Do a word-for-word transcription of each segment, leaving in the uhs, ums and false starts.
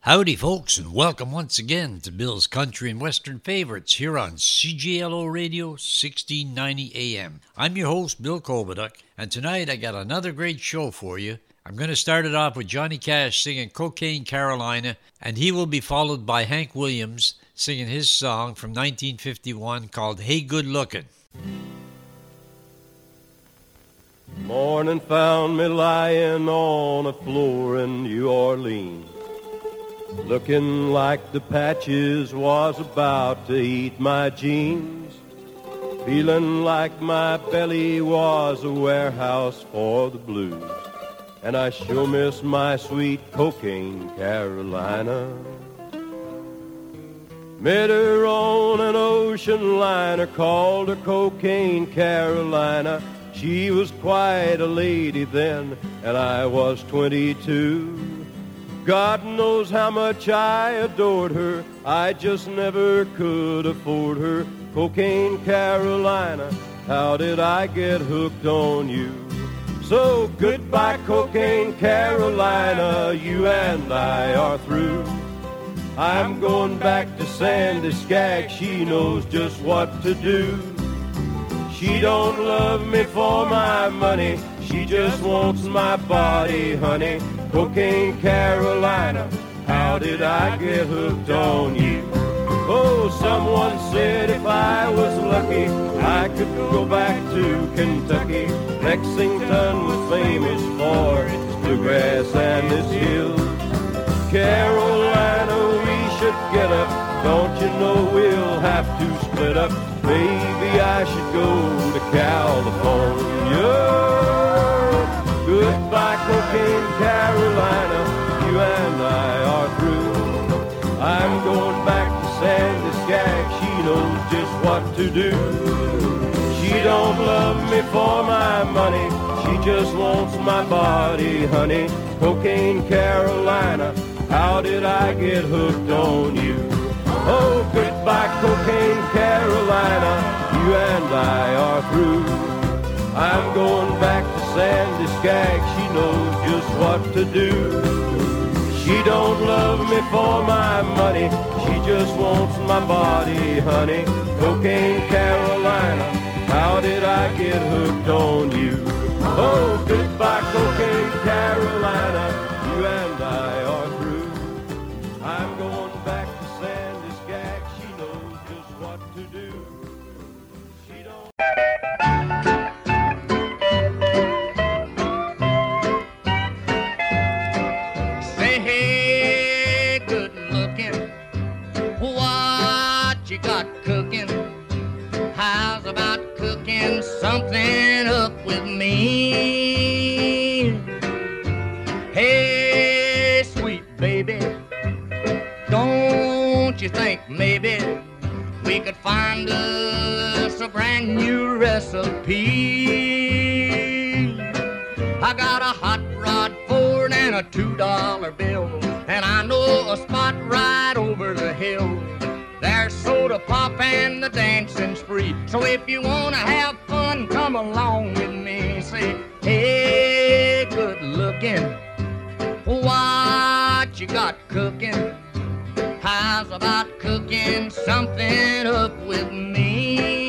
Howdy, folks, and welcome once again to Bill's Country and Western Favorites here on C J L O Radio, sixteen ninety A M. I'm your host, Bill Kovaduck, and tonight I got another great show for you. I'm going to start it off with Johnny Cash singing Cocaine Carolina, and he will be followed by Hank Williams singing his song from nineteen fifty-one called Hey Good Lookin'. Morning found me lying on a floor in New Orleans, looking like the patches was about to eat my jeans, feeling like my belly was a warehouse for the blues, and I sure miss my sweet Cocaine Carolina. Met her on an ocean liner, called her Cocaine Carolina. She was quite a lady then, and I was twenty-two. God knows how much I adored her, I just never could afford her. Cocaine Carolina, how did I get hooked on you? So goodbye Cocaine Carolina, you and I are through. I'm going back to Sandy Skag, she knows just what to do. She don't love me for my money, she just wants my body, honey. Cocaine Carolina, how did I get hooked on you? Oh, someone said if I was lucky, I could go back to Kentucky. Lexington was famous for its bluegrass and its hills. Carolina, we should get up, don't you know we'll have to split up. Maybe I should go to California. Goodbye Cocaine Carolina, you and I are through. I'm going back to Sandy Skag, she knows just what to do. She don't love me for my money, she just wants my body, honey. Cocaine Carolina, how did I get hooked on you? Oh, goodbye Cocaine Carolina, you and I are through. I'm going back to Sandy Skag, she knows just what to do. She don't love me for my money, she just wants my body, honey. Cocaine Carolina, how did I get hooked on you? Oh, goodbye Cocaine Carolina, you and I are through. I'm going back to Sandy Skag, she knows just what to do. She don't... You got cooking, how's about cooking something up with me? Hey, sweet baby, don't you think maybe we could find us a brand new recipe? I got a hot rod Ford and a two dollar bill, and I know a spot right over the hill. There's soda pop and the dancing's free. So if you wanna have fun, come along with me. Say, hey, good looking, what you got cooking? How's about cooking something up with me?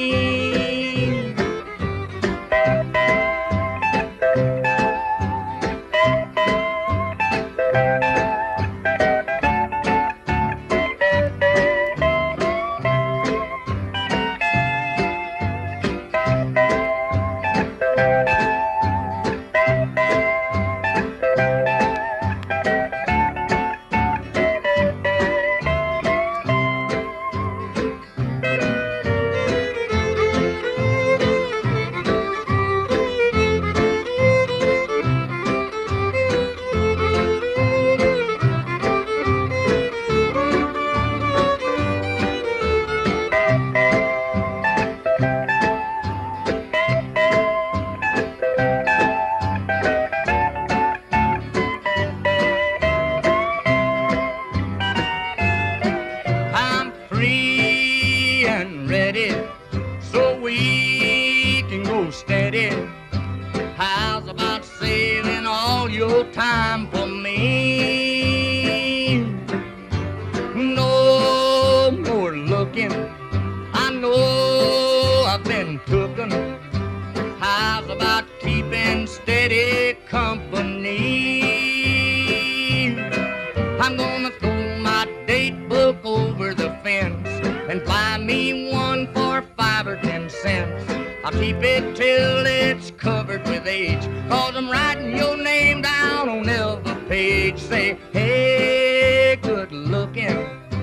cents. I'll keep it till it's covered with age, 'cause I'm writing your name down on every page. Say, hey, good looking,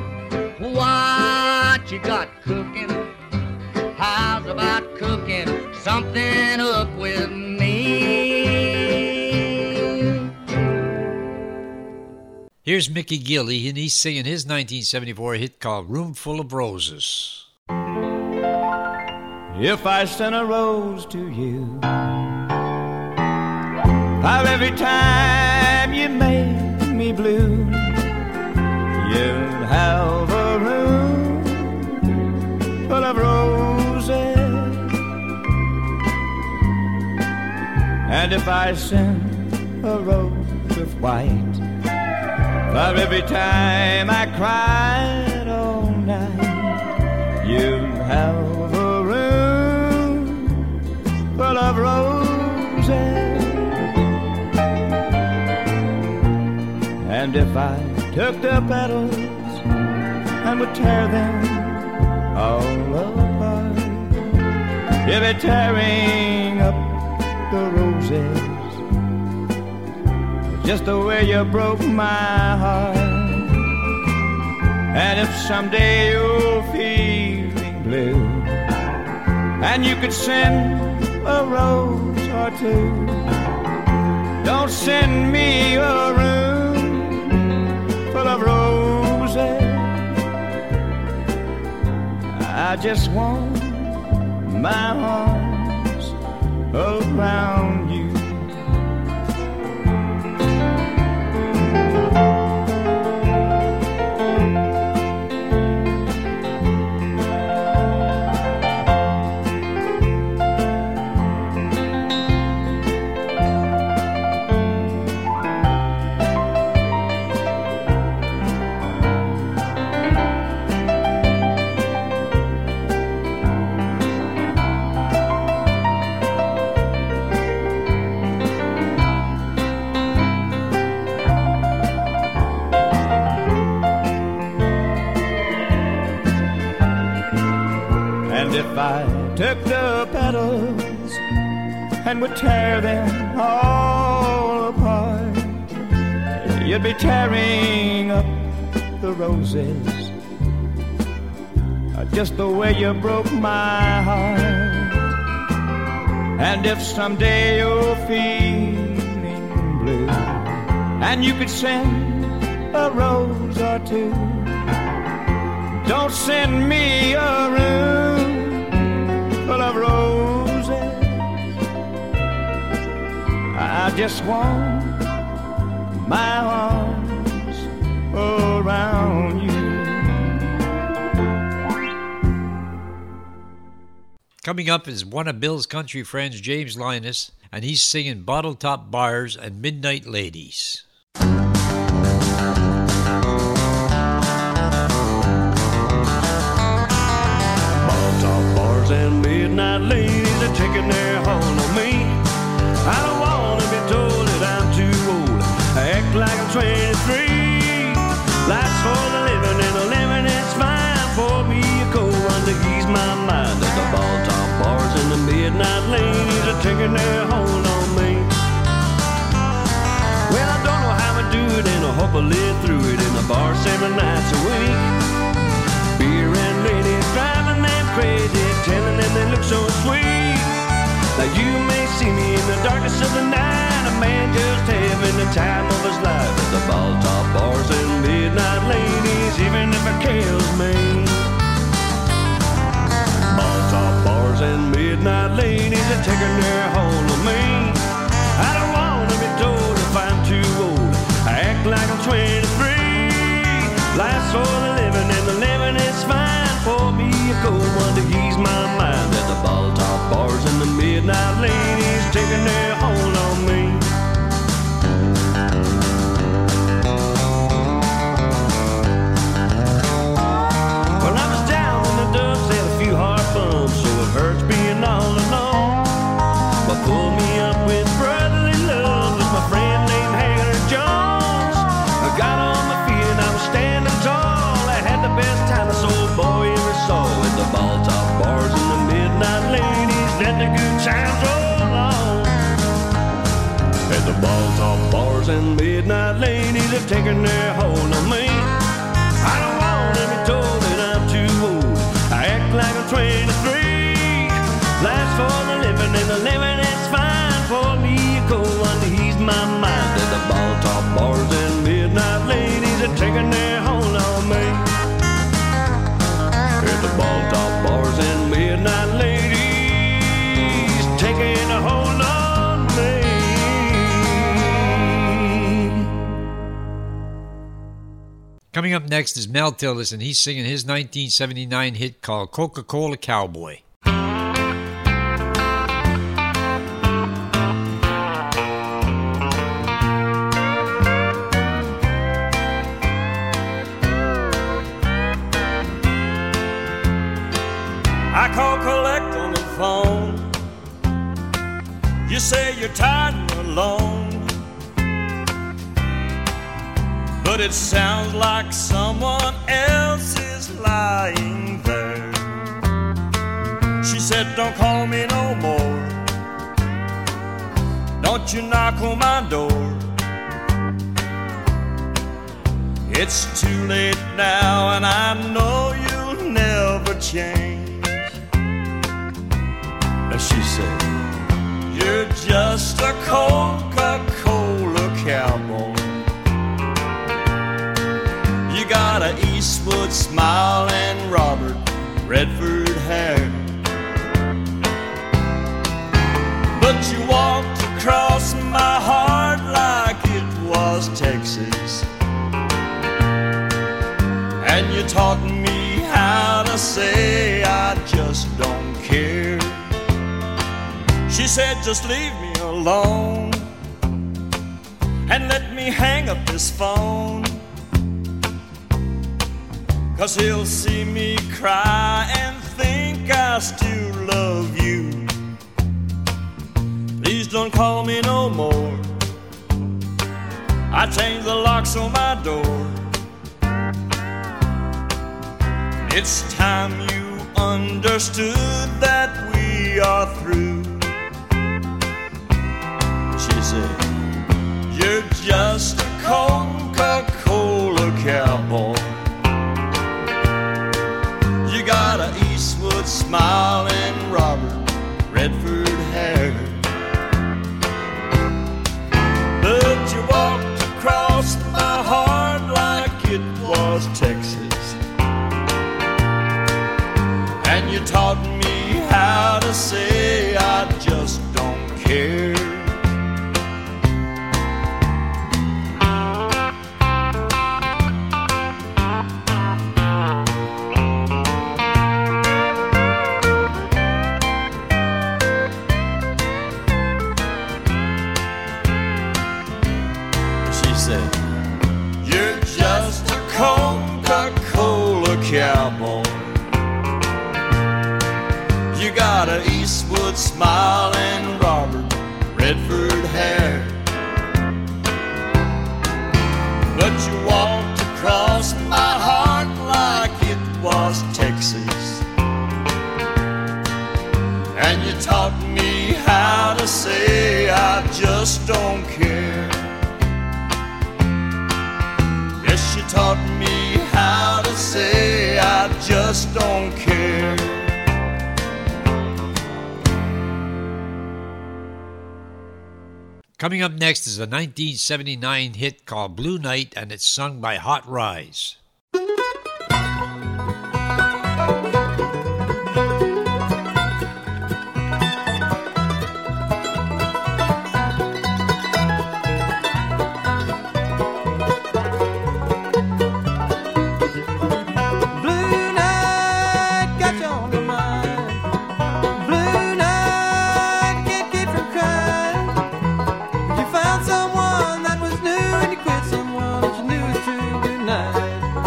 what you got cooking? How's about cooking something up with me? Here's Mickey Gilley, and he's singing his nineteen seventy-four hit called Room Full of Roses. If I sent a rose to you, how every time you made me blue, you'd have a room full of roses. And if I sent a rose of white, for every time I cried all night, you'd have a room full of roses. And if I took the petals and would tear them all apart, you'd be tearing up the roses just the way you broke my heart. And if someday you're feeling blue and you could send a rose or two, don't send me a room full of roses. I just want my arms around you. If I took the petals and would tear them all apart, you'd be tearing up the roses just the way you broke my heart. And if someday you're feeling blue and you could send a rose or two, don't send me a room full of roses. I just want my arms around you. Coming up is one of Bill's country friends, James Linus, and he's singing Bottle Top Bars and Midnight Ladies. And midnight ladies are taking their hold on me. I don't wanna be told that I'm too old. I act like I'm twenty-three. Life's for the living and the living is fine. Pour me a cold one to ease my mind. At the ball top bars and the midnight ladies are taking their hold on me. Well, I don't know how I do it and I hope I live through it in the bar seven nights a week. Beer and ladies driving them crazy, telling them they look so sweet. Now you may see me in the darkness of the night, a man just having the time of his life. At the ball top bars and midnight ladies, even if it kills me. Ball top bars and midnight ladies are taking their hold on me. I don't wanna be told if I'm too old. I act like I'm twenty-three. Life's for the living and the living is fine. Pour me a cold one to ease my mind. At the ball top bars and the midnight ladies taking their hold on me. Well, I was down in the dumps, had a few hard bumps, so it hurts being all alone. But pull me up with brotherly love was my friend named Hagler Jones. I got on my feet and I was standing tall. I had the best time this old boy ever saw. At the ball top bars and the midnight ladies sounds so long. At the ball top bars and midnight ladies are taking their hold on me. I don't want to be told that I'm too old. I act like I'm twenty-three. Life's for the living and the living is fine. For me, a cold one to ease my mind. At the ball top bars and midnight ladies are taking their hold on me. At the ball top bars and midnight ladies taking a hold on me. Coming up next is Mel Tillis, and he's singing his nineteen seventy-nine hit called Coca-Cola Cowboy. I call collect on the phone. You say you're tired and alone, but it sounds like someone else is lying there. She said, don't call me no more. Don't you knock on my door. It's too late now and I know you'll never change. She said, you're just a Coca-Cola cowboy. You got a Eastwood smile and Robert Redford hair, but you walked across my heart like it was Texas, and you taught me how to say I just don't care. She said, just leave me alone and let me hang up this phone, 'cause he'll see me cry and think I still love you. Please don't call me no more. I changed the locks on my door. It's time you understood that we are through. She said, you're just a Coca-Cola cowboy. You got a Eastwood smile and Robert Redford hair, but you walked across my heart like it was Texas, and you taught me how to say I just don't care. You're just a Coca-Cola cowboy. You got a Eastwood smile and Robert Redford hair, but you walked across my heart like it was Texas, and you taught me how to say I just don't care. Yes, you taught me how to say I just don't care. Coming up next is a nineteen seventy-nine hit called Blue Night, and it's sung by Hot Rise. Someone that was new and you quit someone that you knew was true. Good night.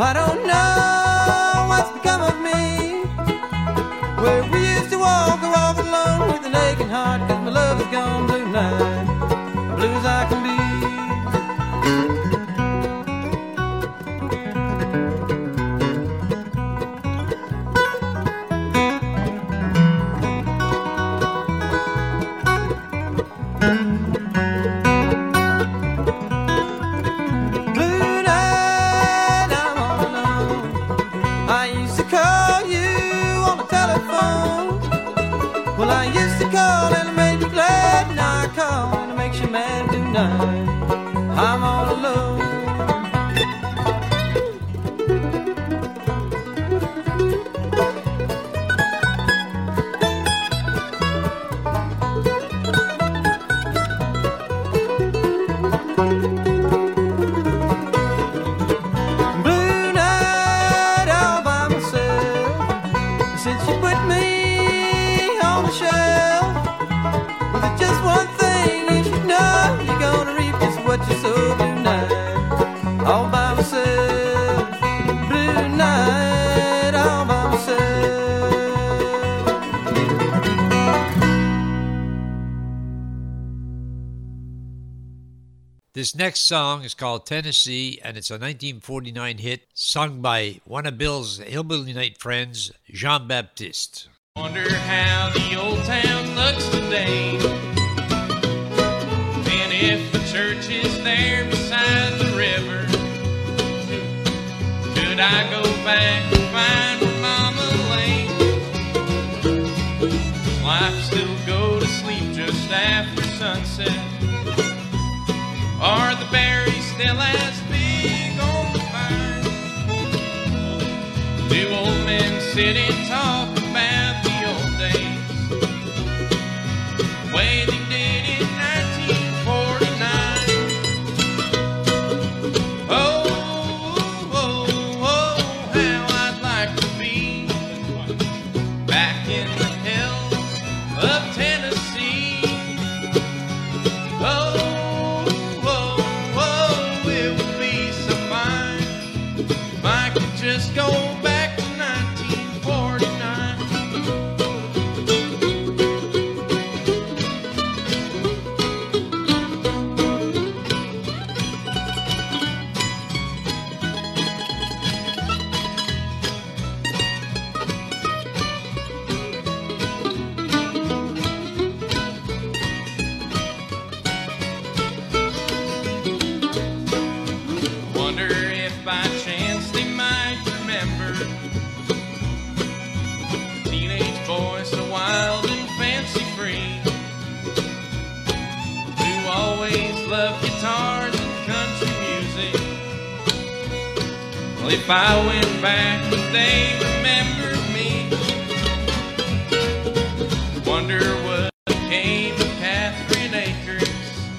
Well, I don't know what's become of me. Where we used to walk, I walk alone with an aching heart, 'cause my love is gone blue night, blue as I can be. I'm all alone. Blue night all by myself. Since you put me on the shelf, with just one thing you should know, you're gonna reap what you sow. Blue night, all by myself. Blue night, all by myself. This next song is called Tennessee, and it's a nineteen forty-nine hit sung by one of Bill's Hillbilly Night friends, Jean Baptiste. Wonder how the old town looks today, and if the church is there beside the river. Could I go back and find where Mama lay? Does life still go to sleep just after sunset? Are the berries still as big on the vine? Do old men sit and talk about the old days, the way they did in nineteen forty-nine? Oh, oh, oh, how I'd like to be back in the hills of Tennessee. Oh, just go back to nineteen forty-nine. Wonder if by chance they might remember teenage boys so wild and fancy free, who always loved guitars and country music. Well, if I went back, would they remember me? Wonder what became of Catherine Akers,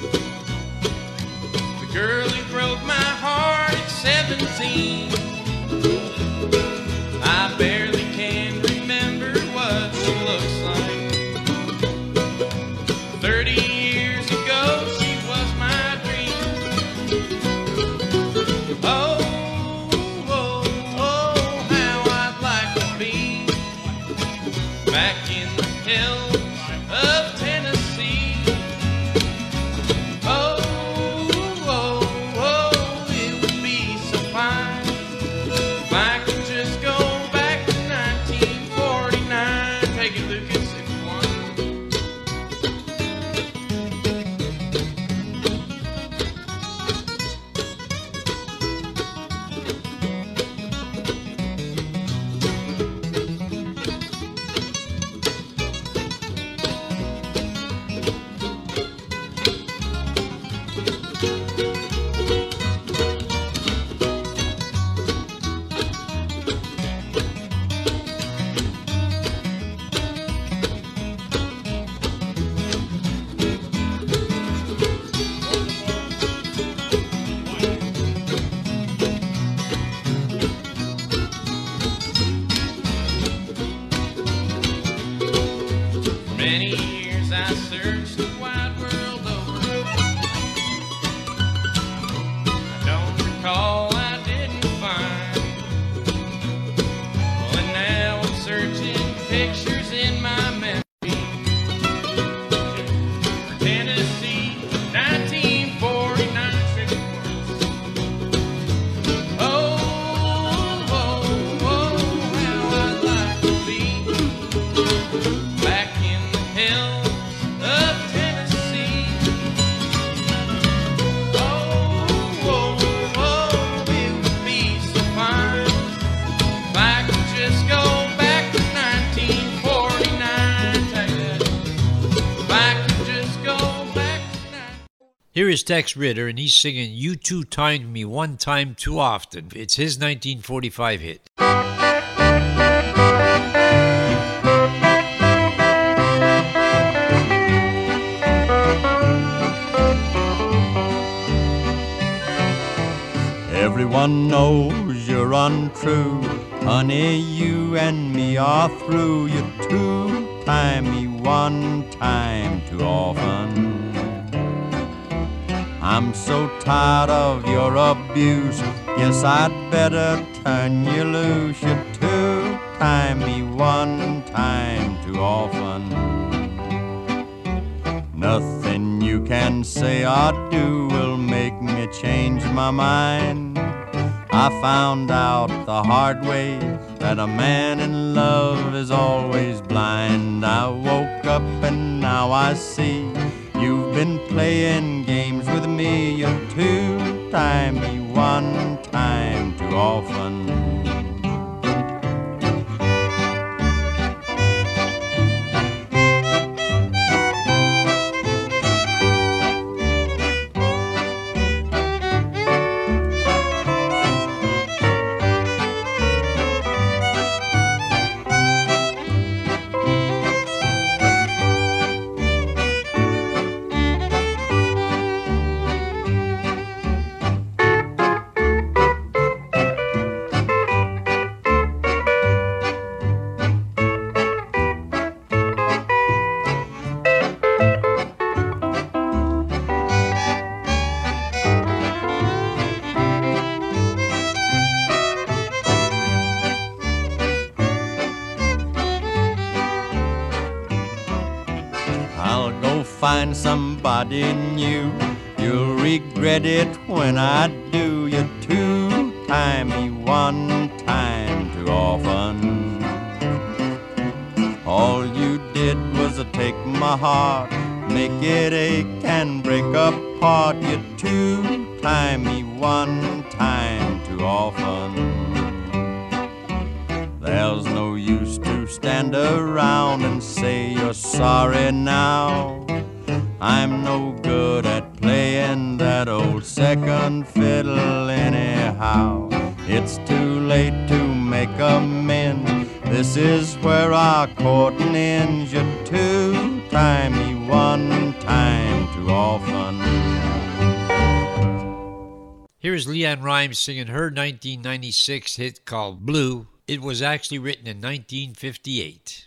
the girl who broke my heart at seventeen. I barely can remember what she looks like. Thirty years ago, she was my dream. Oh, oh, oh, how I'd like to be back in the hills of Tennessee. Oh, oh, oh, it would be so fine if I could just go back to nineteen forty-nine. Take it, Lucas, if you want. For many years I searched the wide world over. I don't recall I didn't find Here is Tex Ritter, and he's singing You Two Timed Me One Time Too Often. It's his nineteen forty-five hit. Everyone knows you're untrue, honey, you and me are through. You two-time me one time too often. I'm so tired of your abuse, guess I'd better turn you loose. You two-time me one time too often. Nothing you can say or do will make me change my mind. I found out the hard way that a man in love is always blind. I woke up and now I see you've been playing games with me. You two-time me one time too often. Find somebody new, you'll regret it when I do. You two-time me one time too often. All you did was take my heart, make it ache and break apart. You two-time me one time too often. There's no use to stand around and say you're sorry now. I'm no good at playing that old second fiddle anyhow. It's too late to make amends. This is where our courting ends. You two-time me one time too often. Here's Leanne Rimes singing her nineteen ninety-six hit called Blue. It was actually written in nineteen fifty-eight.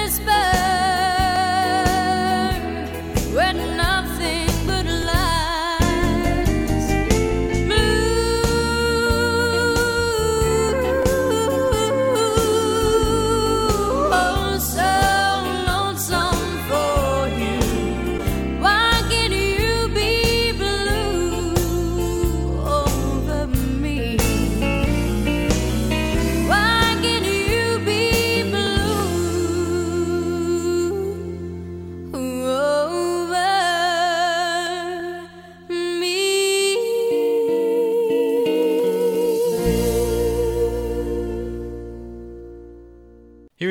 Nothing but lies.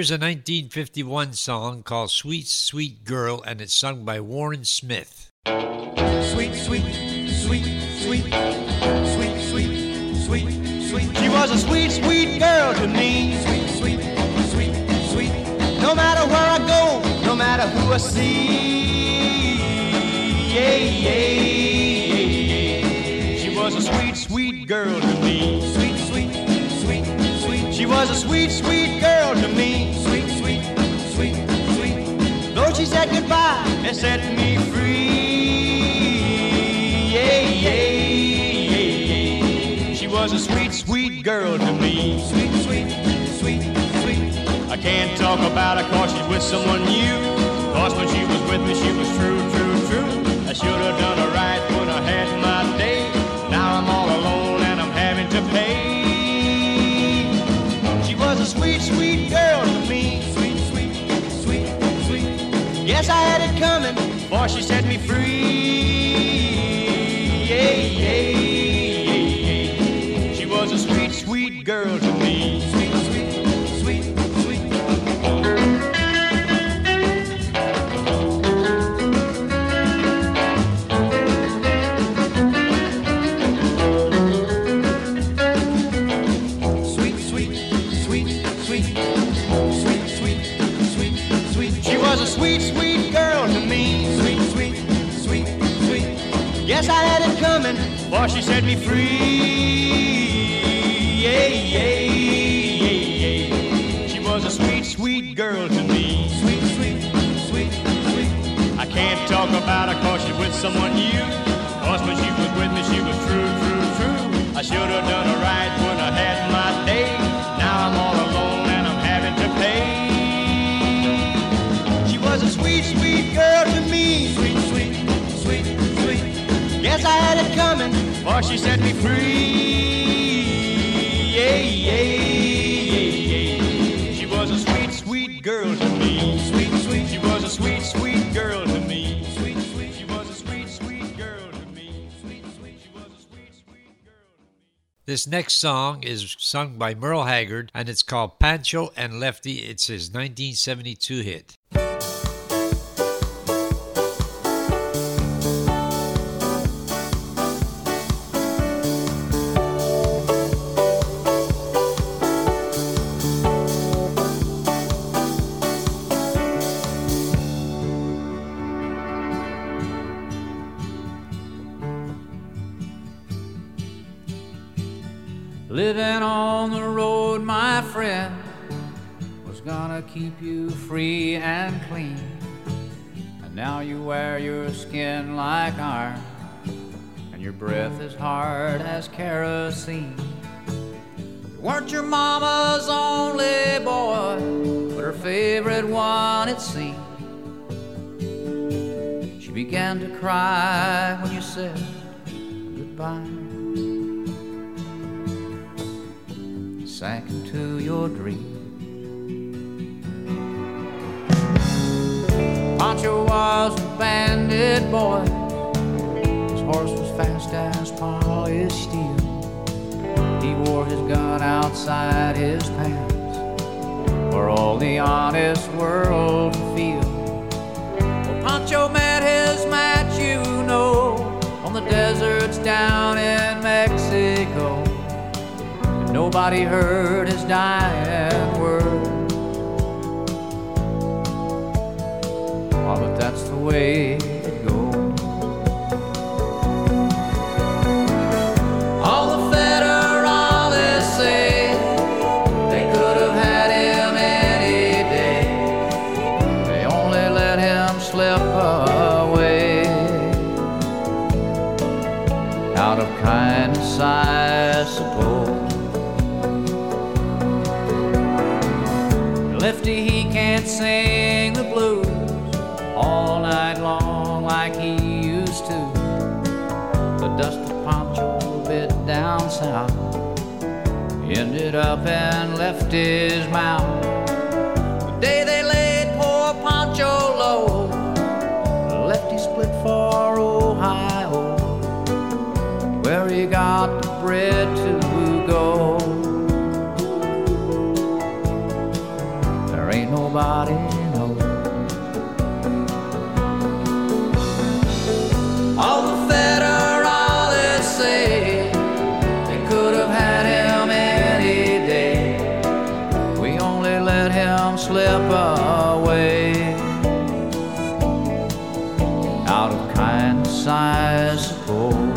Here's a nineteen fifty-one song called Sweet, Sweet Girl, and it's sung by Warren Smith. Sweet, sweet, sweet, sweet, sweet, sweet, sweet, sweet. She was a sweet, sweet girl to me. Sweet, sweet, sweet, sweet. No matter where I go, no matter who I see. Yeah, yeah, yeah. She was a sweet, sweet girl to me. Sweet, sweet, sweet, sweet. She was a sweet, sweet girl to me. Sweet, sweet, sweet, sweet. Though she said goodbye and set me free. Yeah, yeah, yeah, yeah. She was a sweet, sweet girl to me. Sweet, sweet, sweet, sweet. I can't talk about her cause she's with someone new. Cause when she was with me, she was true, true, true. I should have done her right when I had my day. Now I'm all alone and I'm having to pay. She was a sweet, sweet girl to me. Sweet, sweet, sweet, sweet. Yes, I had it coming, for she set me free. Yeah, yeah, yeah, yeah. She was a sweet, sweet girl to me. Sweet, sweet, sweet, sweet. Sweet, sweet, sweet, sweet, sweet, sweet, sweet, sweet. She was a sweet, sweet girl to me. Sweet, sweet, sweet, sweet. Yes, I had it coming, for she set me free. Yeah, yeah, yeah, yeah. She was a sweet, sweet girl to me. Sweet, sweet, sweet, sweet. I can't talk about her cause she's with someone new. Cause when she was with me, she was true, true, true. I should have done her right when I had my day. Now I'm all alone and I'm having to pay. She was a sweet, sweet girl to me. Sweet, sweet, sweet, sweet. Yes, I had it coming, for she set me free. Yeah, yeah, yeah, yeah. She was a sweet, sweet girl to me. Sweet, sweet. She was a sweet, sweet girl to me. Sweet, sweet. She was a sweet, sweet girl to me. Sweet, sweet. She was a sweet, sweet girl to me. This next song is sung by Merle Haggard, and it's called Pancho and Lefty. It's his nineteen seventy-two hit. Living on the road, my friend, was gonna keep you free and clean. And now you wear your skin like iron, and your breath is hard as kerosene. You weren't your mama's only boy, but her favorite one, it seemed. She began to cry when you said goodbye. Sank into your dream. Pancho was a bandit boy. His horse was fast as polished steel. He wore his gun outside his pants for all the honest world to feel. Well, Pancho met his match, you know, on the deserts down in Mexico. Nobody heard his dying words. Oh, but that's the way it goes. All the federales say they could have had him any day. They only let him slip away. Out of kindness, I suppose. Lefty, he can't sing the blues all night long like he used to. The dust of Pancho a bit down south ended up in Lefty's mouth. The day they laid poor Pancho low, Lefty split for Ohio, where he got the bread to go. of kindness, I suppose.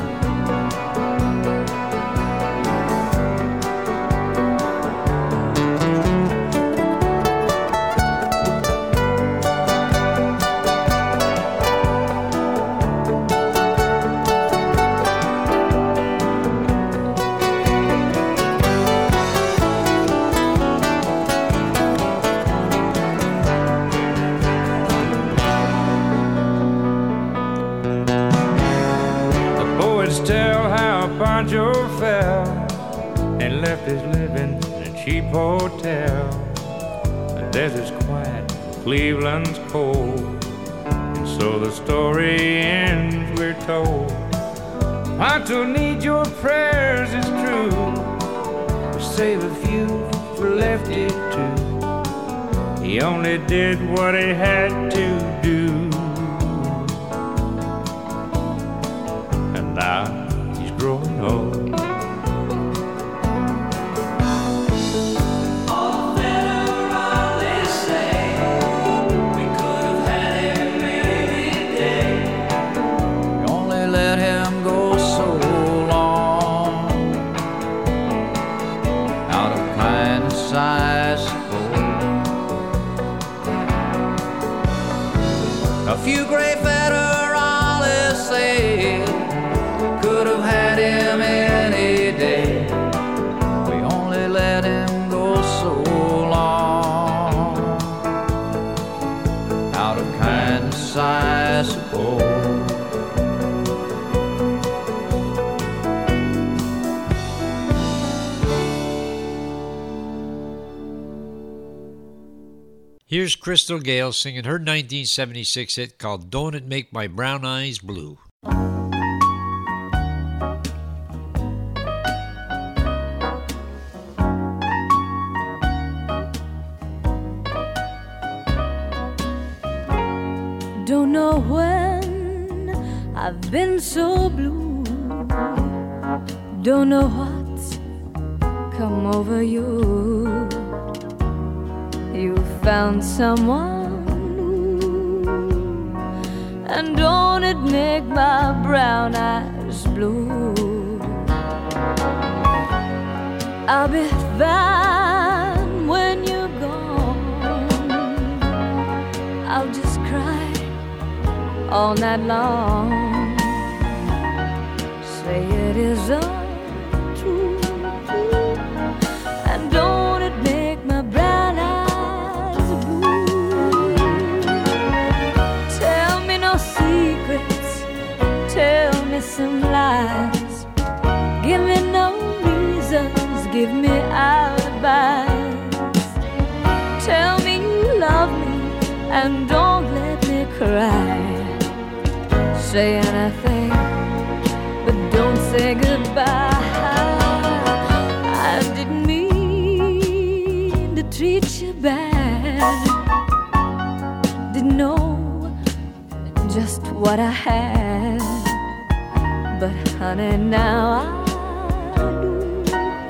Pancho fell and left his living in a cheap hotel. The desert's quiet, Cleveland's cold, and so the story ends, we're told. Pancho needs your prayers, it's true, to save a few for Lefty too. He only did what he had to do, and now growing old. All the federalists say we could have had him any day. We only let him go so long, out of kindness, I suppose. A few great federalists say could have had him any day. We only let him go so long, out of kindness, I suppose. Here's Crystal Gayle singing her nineteen seventy-six hit called Don't It Make My Brown Eyes Blue. Don't know when I've been so blue. Don't know what's come over you. You found someone new, and don't it make my brown eyes blue. I'll be fine when you're gone. I'll just cry all night long, say it is untrue, and don't it make my brown eyes blue. Tell me no secrets, tell me some lies, give me no reasons, give me alibis. Tell me you love me and don't let me cry. Say anything, but don't say goodbye. I didn't mean to treat you bad. Didn't know just what I had, but honey, now I do.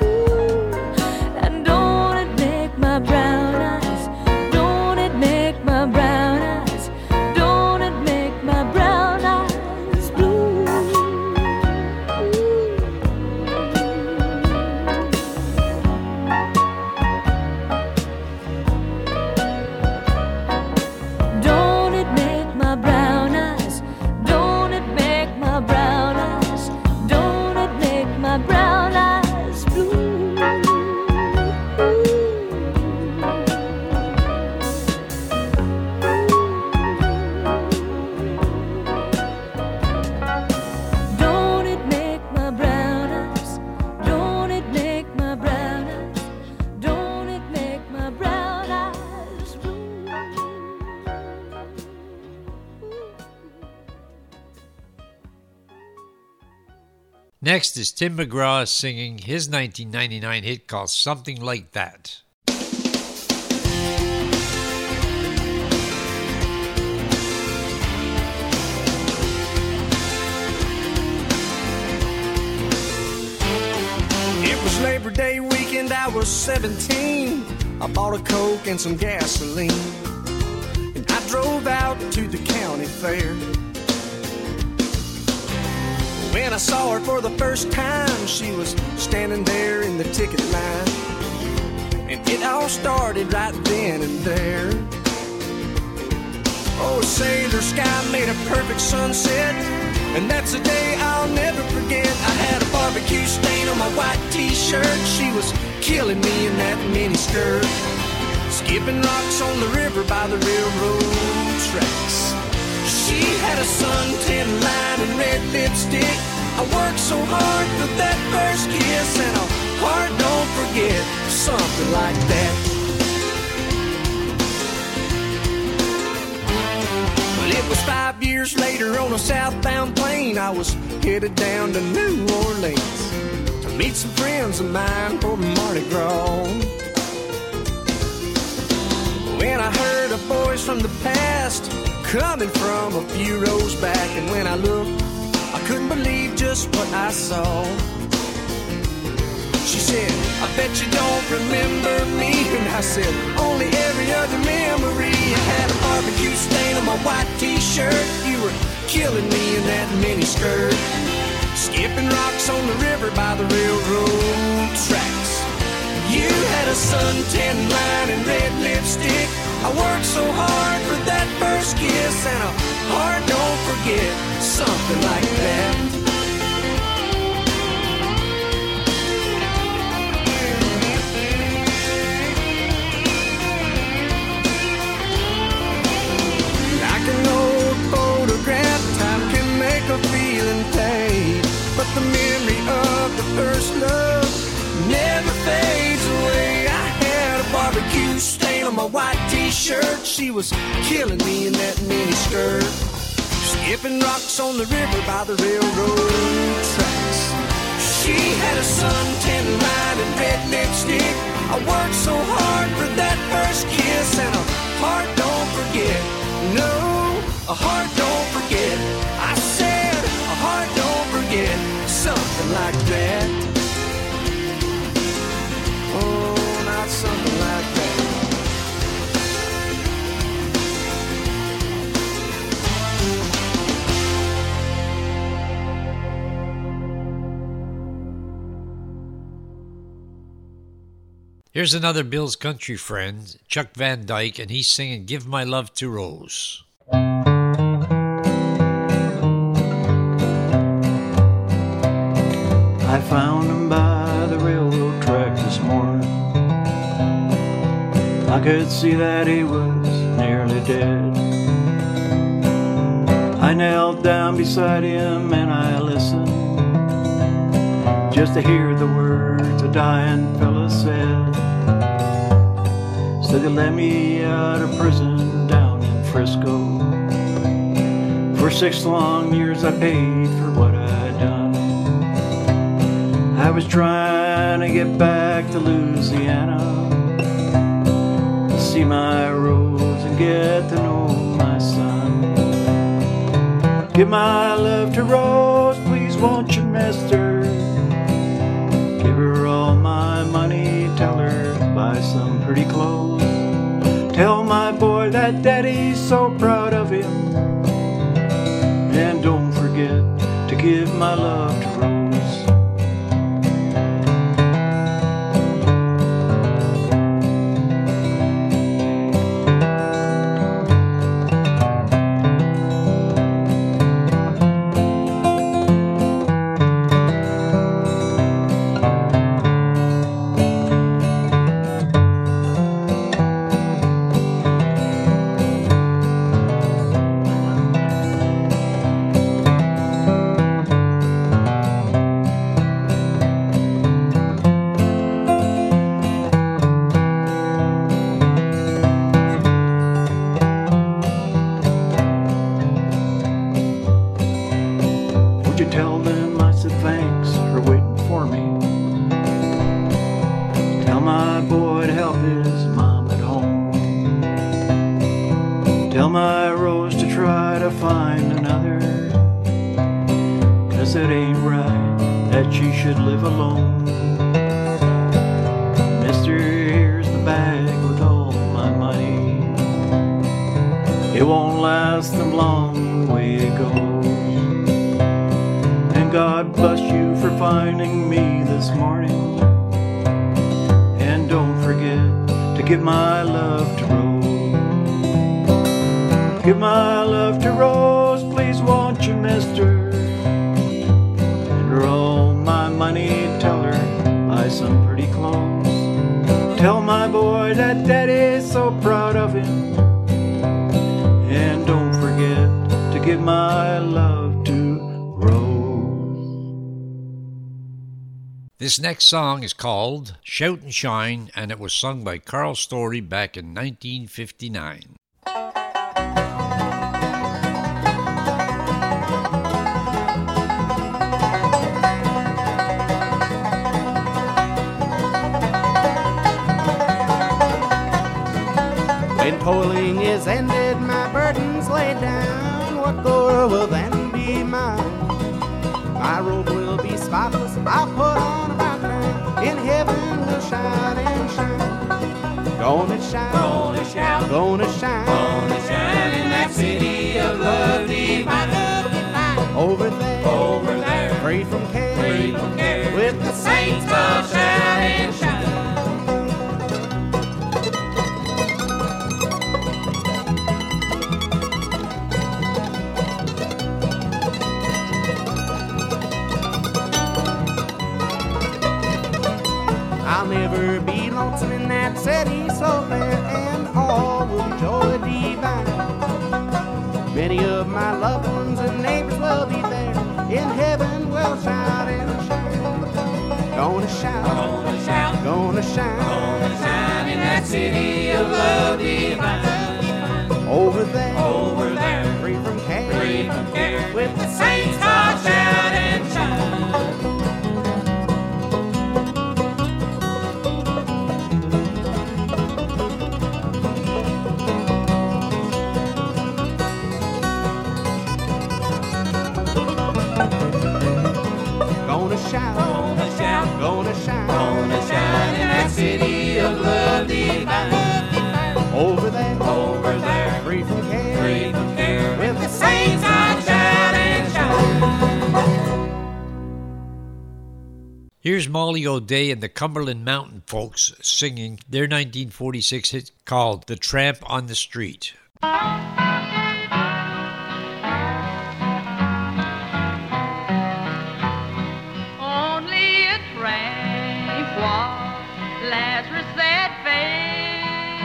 And don't it make my brown eyes, don't it make my brown eyes, don't it make my brown eyes Next is Tim McGraw singing his nineteen ninety-nine hit called Something Like That. It was Labor Day weekend, I was seventeen. I bought a Coke and some gasoline, and I drove out to the county fair. saw her for the first time, she was standing there in the ticket line. And it all started right then and there. Oh, say, the sky made a perfect sunset, and that's a day I'll never forget. I had a barbecue stain on my white t-shirt. She was killing me in that mini skirt, skipping rocks on the river by the railroad tracks. She had a suntan line and red lipstick. I worked so hard for that first kiss, and a heart don't forget, something like that. Well, it was five years later on a southbound plane. I was headed down to New Orleans to meet some friends of mine for Mardi Gras. When I heard a voice from the past coming from a few rows back, and when I looked, I couldn't believe just what I saw. She said, I bet you don't remember me. And I said, only every other memory. I had a barbecue stain on my white t-shirt. You were killing me in that mini skirt, skipping rocks on the river by the railroad tracks. You had a suntan line and red lipstick. I worked so hard for that first kiss, and a heart don't forget, something like that. Like an old photograph, time can make a feeling fade, but the memory of the first love never fades away. I had a barbecue stain on my white t-shirt. She was killing me in that mini skirt, skipping rocks on the river by the railroad tracks. She had a suntan line and red lipstick. I worked so hard for that first kiss, and a heart don't forget. No, a heart don't forget. I said a heart don't forget, something like that. Oh, not something like that. Here's another Bill's country friend, Chuck Van Dyke, and he's singing Give My Love to Rose. I found him by the railroad track this morning. I could see that he was nearly dead. I knelt down beside him and I listened, just to hear the words a dying fella said. Said they let me out of prison down in Frisco. For six long years I paid for what I'd done. I was trying to get back to Louisiana, to see my Rose and get to know my son. Give my love to Rose, please won't you, mister? Give her all my money, tell her buy some pretty clothes. Tell my boy that daddy's so proud of him, and don't forget to give my love to Rose. It won't last them long the way it goes. And God joining me this morning. And don't forget to give my love to Rose. Give my love to Rose, please won't you, mister? And roll my money, tell her buy some pretty clothes. Tell my boy that daddy's so proud of him. And don't forget to give my love to Rose. This next song is called Shout and Shine, and it was sung by Carl Story back in nineteen fifty-nine. When toiling is ended, my burdens laid down, what glory will then be mine? My robe will be spotless, I'll put on a brown crown, in heaven we'll shout and shine. Gonna shine, gonna shout, gonna shine, gonna shine in that city of love divine. Over there, over there, free from care, free from care, with the saints we'll shout and shine. I'll never be lonesome in that city so fair, and all will be joy divine. Many of my loved ones and neighbors will be there. In heaven we'll shout and shine. Gonna shout, gonna shout, gonna shine, gonna shine in that city of love divine. Over there, over there, free from care, free from care, with the saints I'll shout and shine. Gonna shout, gonna shout, gonna shine, gonna shine in that city of love divine. Over there, over there, free from care, free from care, with the saints I'll shout and shine. Here's Molly O'Day and the Cumberland Mountain Folks singing their nineteen forty-six hit called The Tramp on the Street. Only a tramp walked Lazarus that face.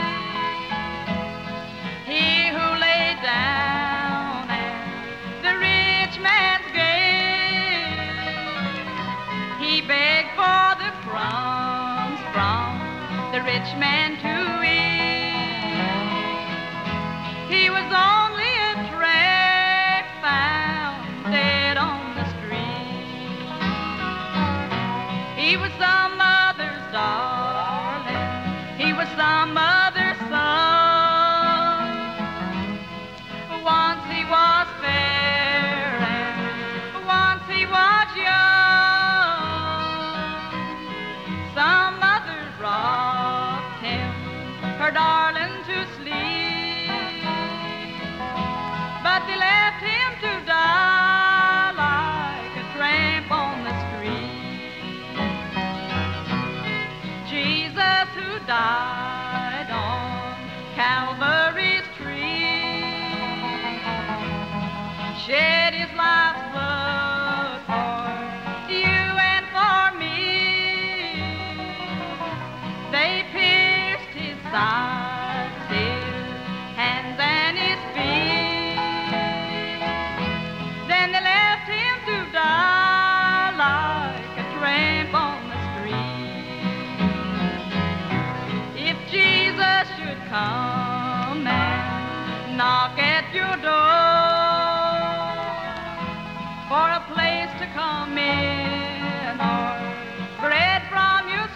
He who lay down at the rich man's gate. He begged for the crumbs from the rich man to eat. He was only a tramp found dead on the street. He was some other's darling, he was some other's son. Once he was fair and once he was young. Some other rocked him, her darling, to sleep, but they left him to die like a tramp on the street. Jesus, who died on Calvary's tree, shed his life's blood for you and for me. They pierced his sides, his hands and his feet. Then they left him to die like a tramp on the street. If Jesus should come and knock at your door for a place to come in or bread from your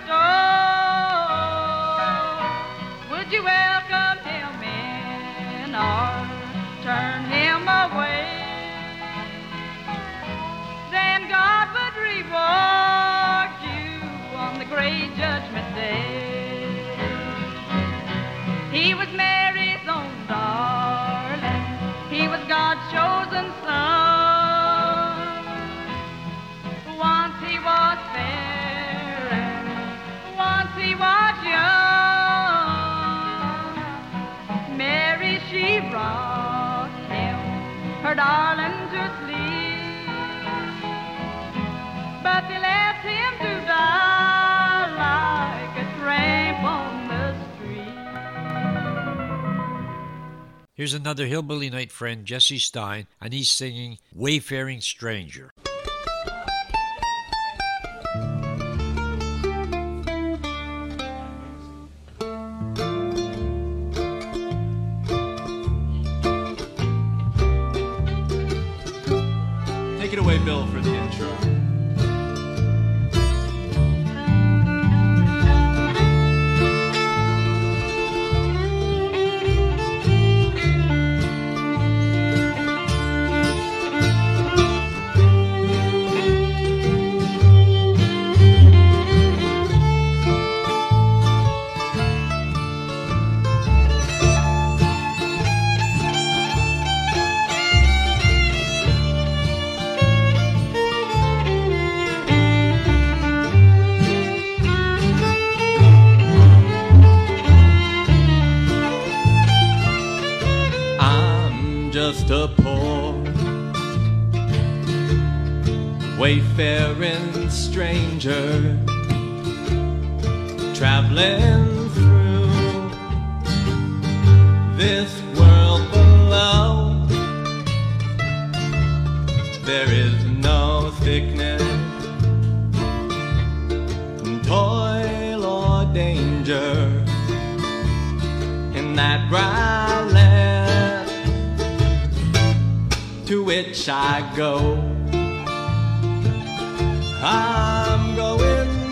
store, would you welcome him in or turn him away? Then God would reward you on the great judgment day. He was Mary's own darling, he was God's chosen son. One darlings are asleep, but they left him to die like a tramp on the street. Here's another Hillbilly Night friend, Jesse Stein, and he's singing Wayfaring Stranger. Take it away, Bill, for the intro. Just a poor wayfaring stranger traveling through this world below. There is no sickness, toil or danger in that bright land to which I go. I'm going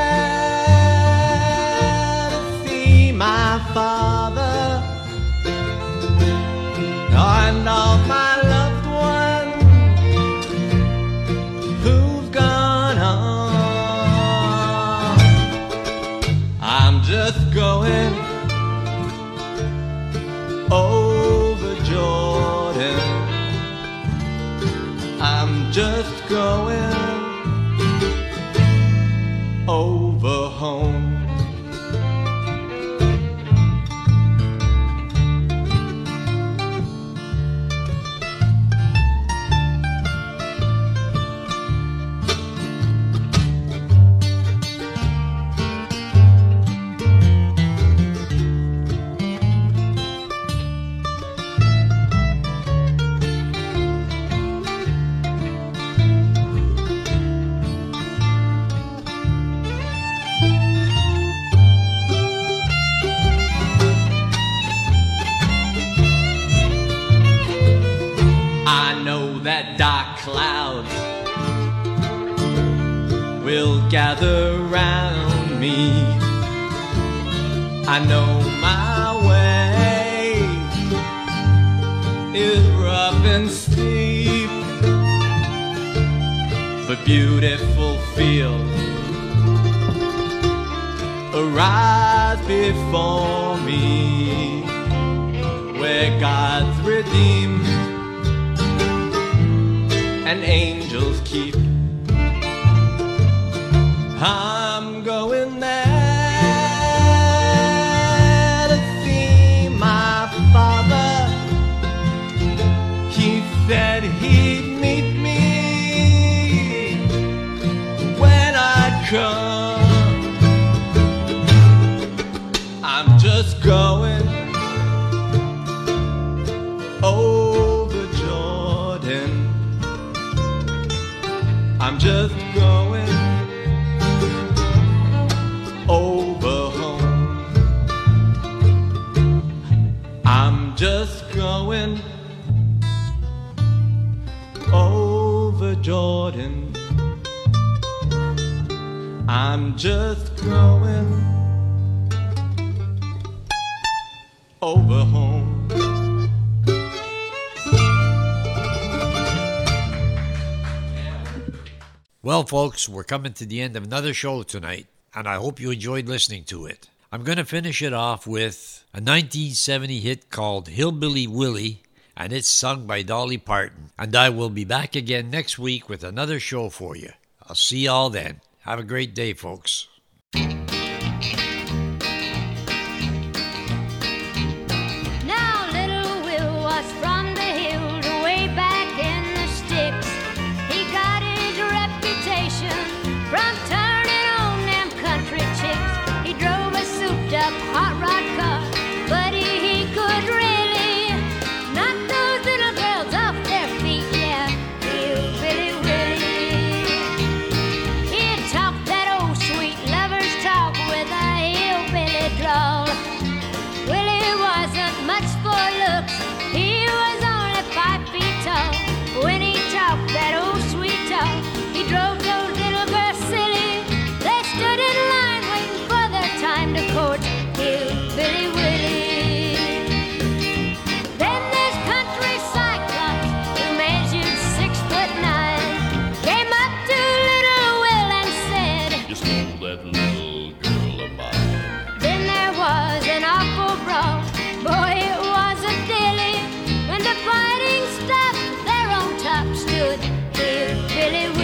there to see my father and all my loved ones who've gone on. I'm just going over Jordan. I'm just going over home. That dark clouds will gather round me. I know my way is rough and steep, but beautiful fields arise before me, where God's redeemed and angels keep. I'm going there to see my father. He said he'd meet me when I come. I'm just going over Jordan. I'm just going over home. I'm just going over Jordan. I'm just going over home. Well, folks, we're coming to the end of another show tonight, and I hope you enjoyed listening to it. I'm going to finish it off with a nineteen seventy hit called Hillbilly Willie, and it's sung by Dolly Parton. And I will be back again next week with another show for you. I'll see you all then. Have a great day, folks. Now little Will was from the hill way back stood here, Billy